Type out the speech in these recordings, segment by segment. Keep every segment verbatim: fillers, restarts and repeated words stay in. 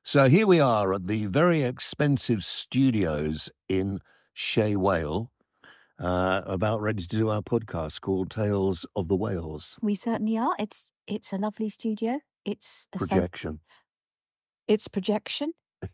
So here we are at the very expensive studios in Shea Whale, uh, about ready to do our podcast called Tales of the Whales. We certainly are. It's it's a lovely studio. It's a so- Projection. it's projection.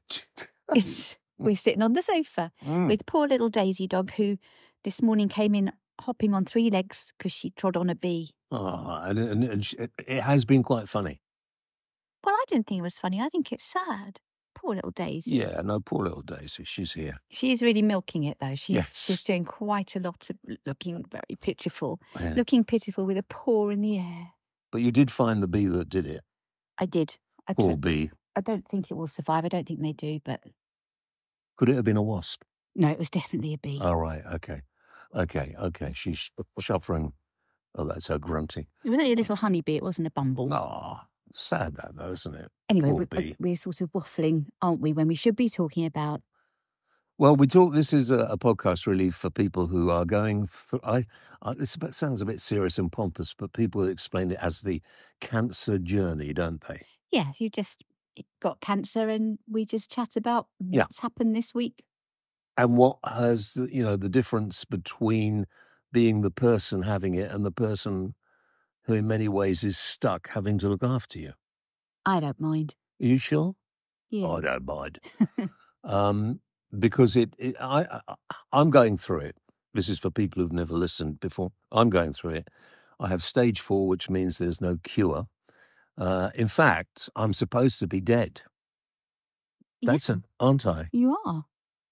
It's we're sitting on the sofa Mm. with poor little Daisy dog, who this morning came in hopping on three legs because she trod on a bee. Oh, and, and, and sh- it, it has been quite funny. Well, I didn't think it was funny. I think it's sad. Poor little Daisy. Yeah, no, poor little Daisy. She's here. She is really milking it, though. She's Yes. she's doing quite a lot of looking very pitiful, Yeah. looking pitiful with a paw in the air. But you did find the bee that did it. I did. I Poor don't, bee. I don't think it will survive. I don't think they do, but Could it have been a wasp? no, it was definitely a bee. Oh, right. Okay. Okay. Okay. She's shuffling. Oh, that's so grunty. It was only a little honeybee. It wasn't a bumble. Oh, sad that though, isn't it? Anyway, Poor we, bee. we're sort of waffling, aren't we, when we should be talking about... Well, we talk. This is a, a podcast really for people who are going through. I, I this bit sounds a bit serious and pompous, but people explain it as the cancer journey, don't they? Yes, you just got cancer and we just chat about Yeah. what's happened this week. And what has the- you know the difference between being the person having it and the person who, in many ways, is stuck having to look after you. I don't mind. Are you sure? Yeah. I don't mind. um, because it, it I, I, I'm going through it. This is for people who've never listened before. I'm going through it. I have stage four, which means there's no cure. Uh, in fact, I'm supposed to be dead. That's Yeah, an, aren't I? you are.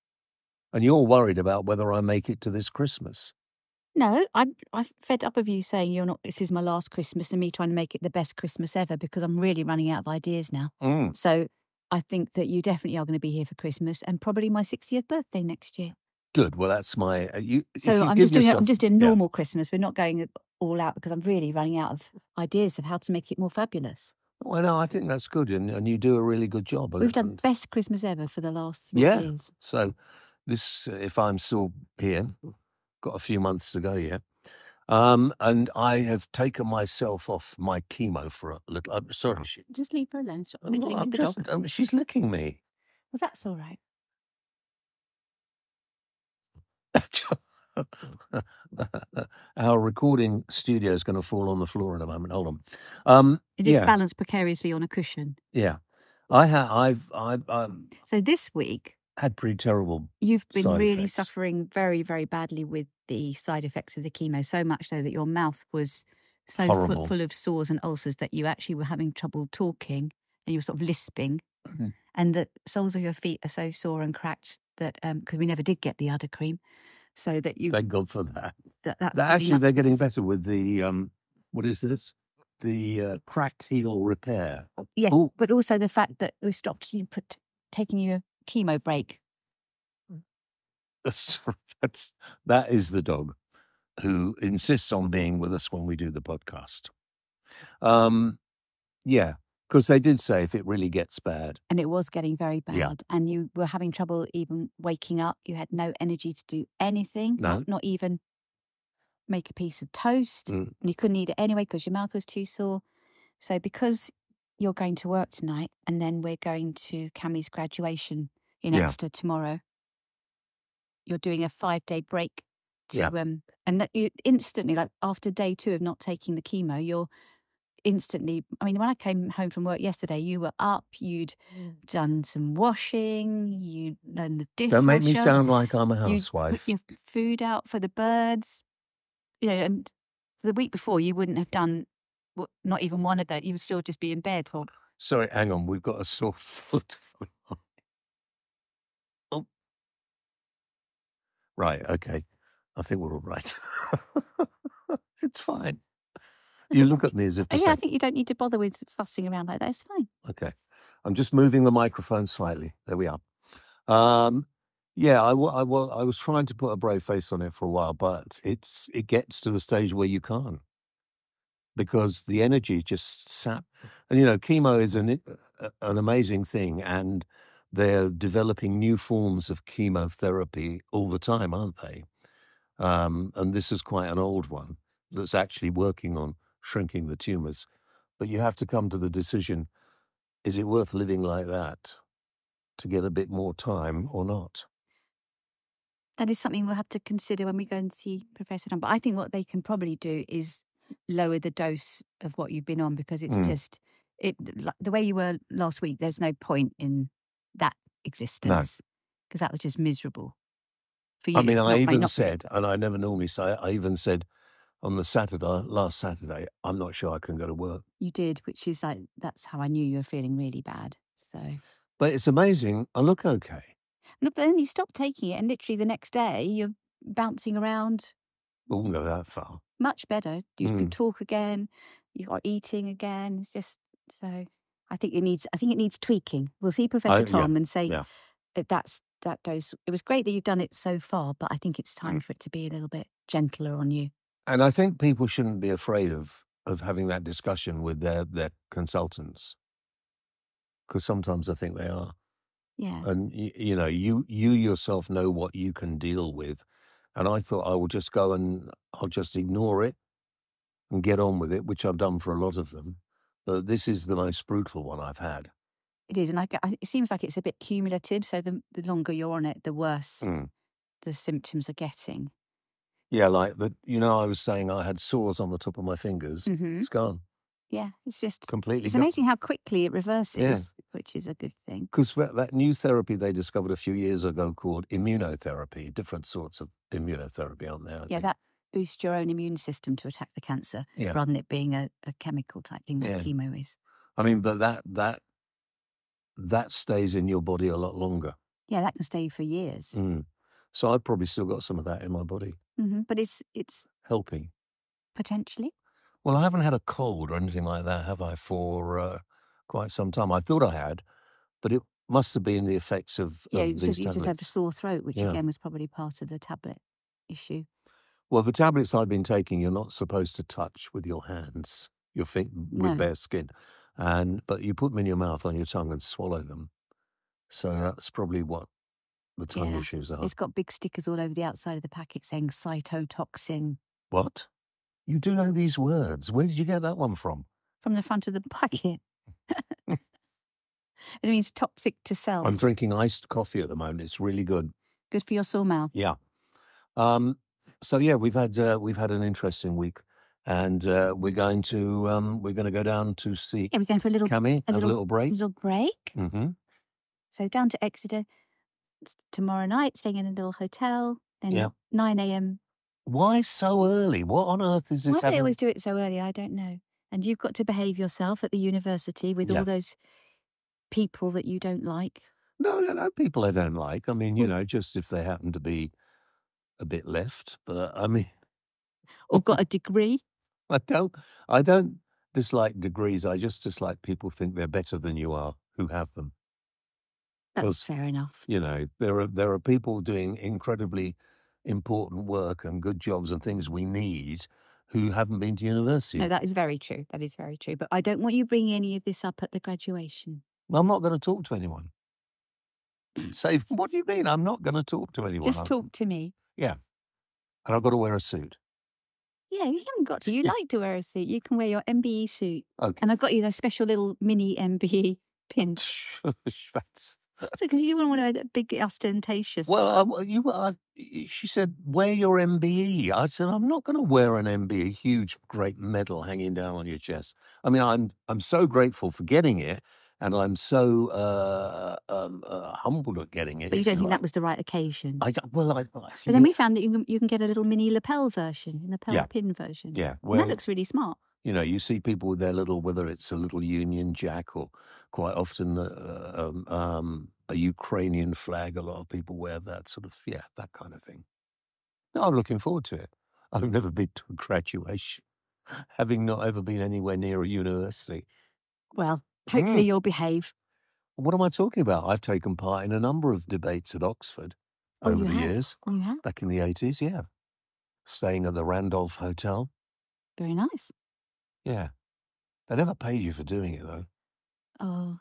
And you're worried about whether I make it to this Christmas. No, I'm, I'm fed up of you saying you're not. This is my last Christmas, and me trying to make it the best Christmas ever, because I'm really running out of ideas now. Mm. So I think that you definitely are going to be here for Christmas and probably my sixtieth birthday next year. Good. Well, that's my. Uh, you, if So you I'm give just doing yourself, I'm just doing yeah. normal Christmas. We're not going all out because I'm really running out of ideas of how to make it more fabulous. Well, no, I think that's good, and, and you do a really good job. We've done and- best Christmas ever for the last three Yeah. years. So this, uh, if I'm still here, got a few months to go yet. Um, and I have taken myself off my chemo for a little. I'm sorry, she, Just leave her alone. Stop I'm, meddling not- I'm with the just, dog. um, she's licking me. Well, that's all right. Our recording studio is going to fall on the floor in a moment. Hold on. Um, It is yeah, balanced precariously on a cushion. yeah. I ha- I've I've um, So this week, had pretty terrible. you've been Side really effects. suffering very, very badly with the side effects of the chemo, so much so that your mouth was so Horrible. fu- full of sores and ulcers that you actually were having trouble talking and you were sort of lisping. Mhm. And the soles of your feet are so sore and cracked that, because we never did get the udder cream, so that you... Thank God for that. that, that That- really Actually, they're getting matters. better with the um, what is this? The uh, cracked heel repair. Yeah, Ooh. but also the fact that we stopped you put taking your chemo break. That's, that's that is the dog who insists on being with us when we do the podcast. Um, yeah, because they did say if it really gets bad, And it was getting very bad. Yeah. And you were having trouble even waking up. You had no energy to do anything. No. Not, not even make a piece of toast. Mm. And you couldn't eat it anyway because your mouth was too sore. So because you're going to work tonight and then we're going to Cammie's graduation in Yeah. Exeter tomorrow, you're doing a five-day break. To, Yeah. um, and that you instantly, like after day two of not taking the chemo, you're instantly, I mean, when I came home from work yesterday, you were up, you'd done some washing, you'd done the dishwasher. don't make me sound like I'm a You'd housewife. put your food out for the birds. You know, and the week before you wouldn't have done w- not even one of that. You would still just be in bed. Or Sorry, hang on. We've got a sore foot. Oh, right. Okay. I think we're all right. It's fine. You look at me as if to yeah, say, I think you don't need to bother with fussing around like that. It's fine. okay. I'm just moving the microphone slightly. There we are. Um, yeah, I, wa- I, wa- I was trying to put a brave face on it for a while, but it's it gets to the stage where you can't because the energy just sap. And, you know, chemo is an, a- an amazing thing, and they're developing new forms of chemotherapy all the time, aren't they? Um, and this is quite an old one that's actually working on shrinking the tumours. But you have to come to the decision, is it worth living like that? to get a bit more time or not. That is something we'll have to consider when we go and see Professor Dunn. But I think what they can probably do is lower the dose of what you've been on, because it's Mm. just it like the way you were last week. There's no point in that existence, because that was just miserable for you. I mean, Not- I mean, even not for me, said, but- and I never normally say it, I even said on the Saturday, last Saturday, I'm not sure I can go to work. you did, which is like that's how I knew you were feeling really bad. So, But it's amazing. I look okay. no, but then you stop taking it, and literally the next day you're bouncing around I wouldn't go that far. much better. You Mm. can talk again. You are eating again. It's just so. I think it needs. I think it needs tweaking. We'll see Professor I- yeah, Tom and say yeah. that that's that dose. It was great that you've done it so far, but I think it's time Mm. for it to be a little bit gentler on you. And I think people shouldn't be afraid of, of having that discussion with their, their consultants, because sometimes I think they are. Yeah. And, you, you know, you, you yourself know what you can deal with. And I thought I will just go and I'll just ignore it and get on with it, which I've done for a lot of them. But this is the most brutal one I've had. It is, and I, I- it seems like it's a bit cumulative. So the, the longer you're on it, the worse Mm. the symptoms are getting. Yeah, like that, you know, I was saying I had sores on the top of my fingers. Mhm. It's gone. Yeah, it's just Completely it's gone. amazing how quickly it reverses, which is a good thing. Because that, that new therapy they discovered a few years ago called immunotherapy, different sorts of immunotherapy, aren't there? I Yeah, think. that boosts your own immune system to attack the cancer, Yeah. rather than it being a, a chemical type thing like Yeah. chemo is. I mean, but that that that stays in your body a lot longer. Yeah, that can stay for years. Mm. So I've probably still got some of that in my body, hmm But it's it's helping. potentially. Well, I haven't had a cold or anything like that, have I, for uh, quite some time. I thought I had, but it must have been the effects of, Yeah, of it's these just, you just have a tablets. sore throat, which Yeah. again was probably part of the tablet issue. Well, the tablets I've been taking, you're not supposed to touch with your hands, your feet with No. bare skin, and but you put them in your mouth, on your tongue, and swallow them. So that's probably what the tongue Yeah. issues are. It's got big stickers all over the outside of the packet saying cytotoxin What? You do know these words? Where did you get that one from? from the front of the packet. It means toxic to cells. I'm drinking iced coffee at the moment. It's really good. Good for your sore mouth. Yeah. Um. So yeah, we've had uh, we've had an interesting week, and uh, we're going to um we're going to go down to see Yeah, we're going for a little Cammy, a have little- a little break. little break. Mm-hmm. So down to Exeter s- tomorrow night, staying in a little hotel. Then Yeah. nine a.m. Why so early? What on earth is this? Why do they having- always do it so early? I don't know. And you've got to behave yourself at the university with Yeah. all those people that you don't like. No, no, no. People I don't like. I mean, you Well- know, just if they happen to be a bit left. But I mean, Or got a degree. I don't. I don't dislike degrees. I just dislike people think they're better than you are who have them. That's Well, fair enough. You know, there are there are people doing incredibly important work and good jobs and things we need who haven't been to university. No, that is very true. That is very true. But I don't want you bringing any of this up at the graduation. Well, I'm not going to talk to anyone. Say, what do you mean? I'm not going to talk to anyone. Just I'm- talk to me. Yeah, and I've got to wear a suit. Yeah, you haven't got to. You like to wear a suit. You can wear your M B E suit. Okay. And I've got you those special little mini M B E pins. Shush, that's- Because you wouldn't want to wear that big ostentatious. Well, I, you, I, she said, wear your M B E. I said, I'm not going to wear an M B E, a huge, great medal hanging down on your chest. I mean, I'm I'm so grateful for getting it, and I'm so uh, um, uh, humbled at getting it. but you if don't think like. that was the right occasion. I, well, I, I But then yeah, we found that you can, you can get a little mini lapel version, a lapel Yeah. pin version. yeah, And well, that looks really smart. you know, you see people with their little, whether it's a little Union Jack or quite often uh, um, um, a Ukrainian flag. A lot of people wear that sort of, yeah, that kind of thing. No, I'm looking forward to it. I've never been to a graduation, having not ever been anywhere near a university. Well, hopefully Mm. you'll behave. What am I talking about? I've taken part in a number of debates at Oxford Oh, over you the have? years, Oh, you have? back in the eighties, yeah. Staying at the Randolph Hotel. Very nice. Yeah. They never paid you for doing it, though. Oh.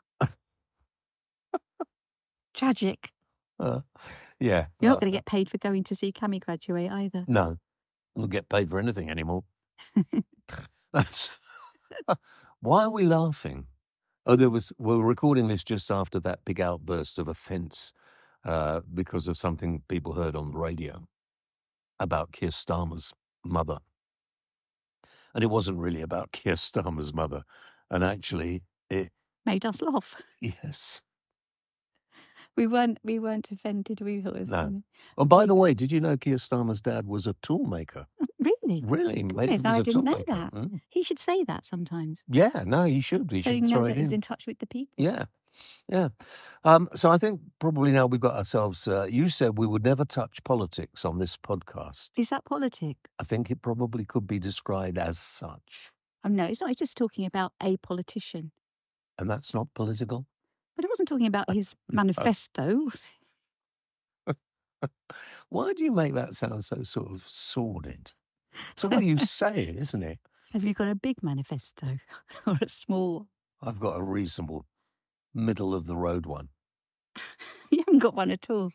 Tragic. Uh, yeah. You're uh, not going to get paid for going to see Cammy graduate either. No. I don't get paid for anything anymore. That's. Why are we laughing? Oh, there was. We're recording this just after that big outburst of offence uh, because of something people heard on the radio about Keir Starmer's mother, and it wasn't really about Keir Starmer's mother, and actually, it Made us laugh. yes. We weren't. We weren't offended. We thought it was No. funny. Oh, by We- the way, did you know Keir Starmer's dad was a toolmaker? Really? Really? Made, Yes, was I a didn't know toolmaker. that. Mm. He should say that sometimes, Yeah, no, he should. He so should you know throw that it he's in. in touch with the people. Yeah, yeah. Um, so I think probably now we've got ourselves. Uh, you said we would never touch politics on this podcast. Is that politic? I think it probably could be described as such, Oh, no, it's not. He's just talking about a politician. and that's not political. But I wasn't talking about his manifesto. Why do you make that sound so sort of sordid? So what are you saying, isn't it? Have you got a big manifesto or a small? I've got a reasonable, middle of the road one. You haven't got one at all.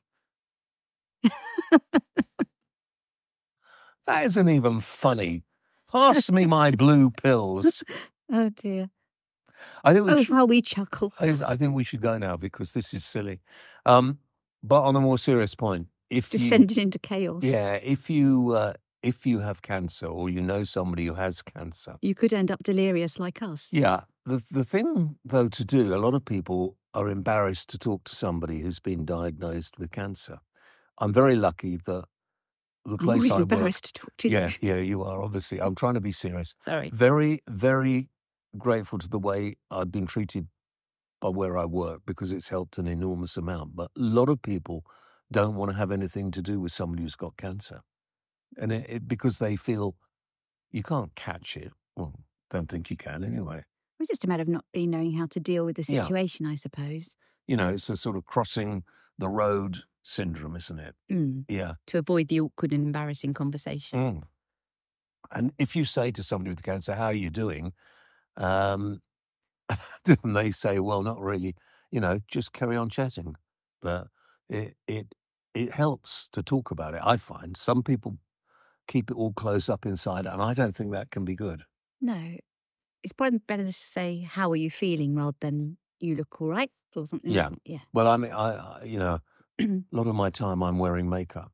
That isn't even funny. Pass me my blue pills. Oh dear. I think we Oh, should, how we chuckle. I I think we should go now because this is silly. Um, but on a more serious point, if you, Descended into chaos. yeah, if you uh, if you have cancer or you know somebody who has cancer, You could end up delirious like us. yeah, the the thing though to do, a lot of people are embarrassed to talk to somebody who's been diagnosed with cancer. I'm very lucky that the I'm place always I work. embarrassed to talk to Yeah, you. yeah, you are obviously. I'm trying to be serious. Sorry. Very, very grateful to the way I've been treated by where I work because it's helped an enormous amount. But a lot of people don't want to have anything to do with somebody who's got cancer, and it, it, because they feel you can't catch it. Well, don't think you can anyway. It's just a matter of not really knowing how to deal with the Yeah. situation, I suppose. You know, it's a sort of crossing the road syndrome, isn't it? Mm. Yeah. To avoid the awkward and embarrassing conversation. Mm. And if you say to somebody with cancer, "How are you doing?" Um, and they say, "Well, not really," you know, just carry on chatting. But it it it helps to talk about it. I find some people keep it all closed up inside, and I don't think that can be good. No. It's probably better to say, how are you feeling, rather than you look all right or something. Yeah. Yeah. Well, I mean, I, I you know, a lot of my time I'm wearing makeup.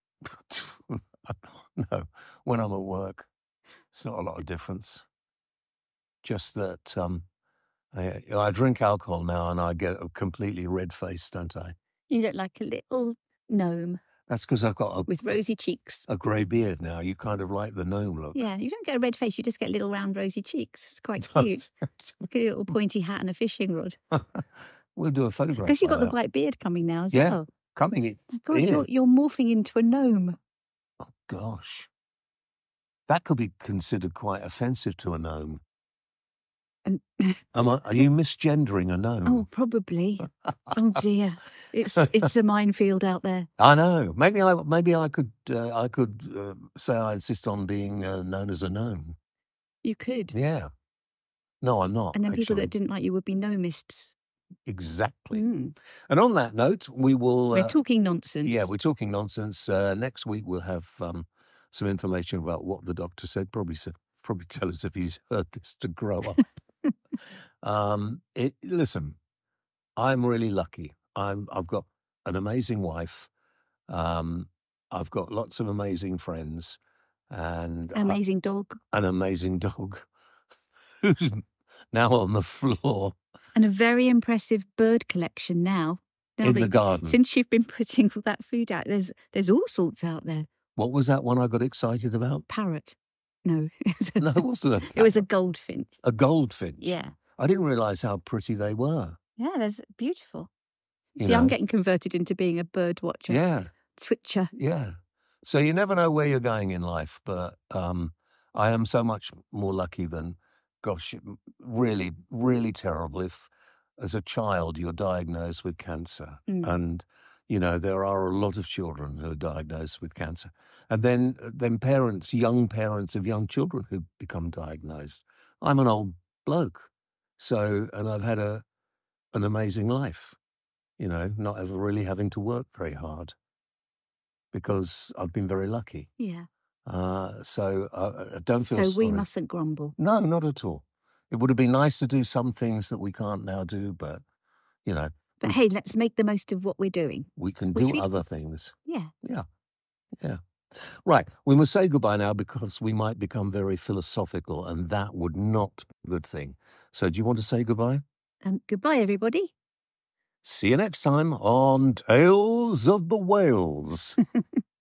No, when I'm at work, it's not a lot of difference. Just that um, I, I drink alcohol now, and I get a completely red face, don't I? You look like a little gnome That's because I've got a, with rosy cheeks. a grey beard now. You kind of like the gnome look. Yeah, you don't get a red face, you just get little round rosy cheeks. It's quite cute. Like a little pointy hat and a fishing rod. We'll do a photograph. Because you've got like the that. white beard coming now as Yeah. well. Coming it. God, in. you're, you're morphing into a gnome. Oh, gosh. That could be considered quite offensive to a gnome. And Am I, are you misgendering a gnome? oh, probably. Oh dear, it's it's a minefield out there. I know. Maybe I maybe I could uh, I could uh, say I insist on being uh, known as a gnome. You could, Yeah. No, I'm not. and then people actually. that didn't like you would be gnomists. Exactly. Mm. And on that note, we will. We're Uh, talking nonsense. yeah, we're talking nonsense. Uh, next week we'll have um, some information about what the doctor said. Probably said, probably tell us if he's heard this to grow up. um, it, listen, I'm really lucky. I'm. I've got an amazing wife. Um, I've got lots of amazing friends, and I- Amazing dog. an amazing dog who's now on the floor And a very impressive bird collection now. Now in that- the garden. Since you've been putting all that food out, there's there's all sorts out there. What was that one I got excited about? Parrot. No. It was a, No, it wasn't a it was a goldfinch. a goldfinch. Yeah. I didn't realise how pretty they were. Yeah, there's beautiful. You See, I'm know? getting converted into being a bird watcher. Yeah, Twitcher. yeah. So you never know where you're going in life, but um, I am so much more lucky than, gosh, it- really, really terrible if, as a child, you're diagnosed with cancer. Mm. And, you know, there are a lot of children who are diagnosed with cancer. And then, then parents, young parents of young children who become diagnosed. I'm an old bloke. So, and I've had a an amazing life, you know, not ever really having to work very hard because I've been very lucky. Yeah. Uh, so I, I don't feel So we sorry. mustn't grumble. No, not at all. it would have been nice to do some things that we can't now do, but, you know. But hey, let's make the most of what we're doing. We can Which do we- other things. Yeah. Yeah. Yeah. Right. We must say goodbye now because we might become very philosophical, and that would not be a good thing. So do you want to say goodbye? Um, goodbye, everybody. See you next time on Tales of the Whales.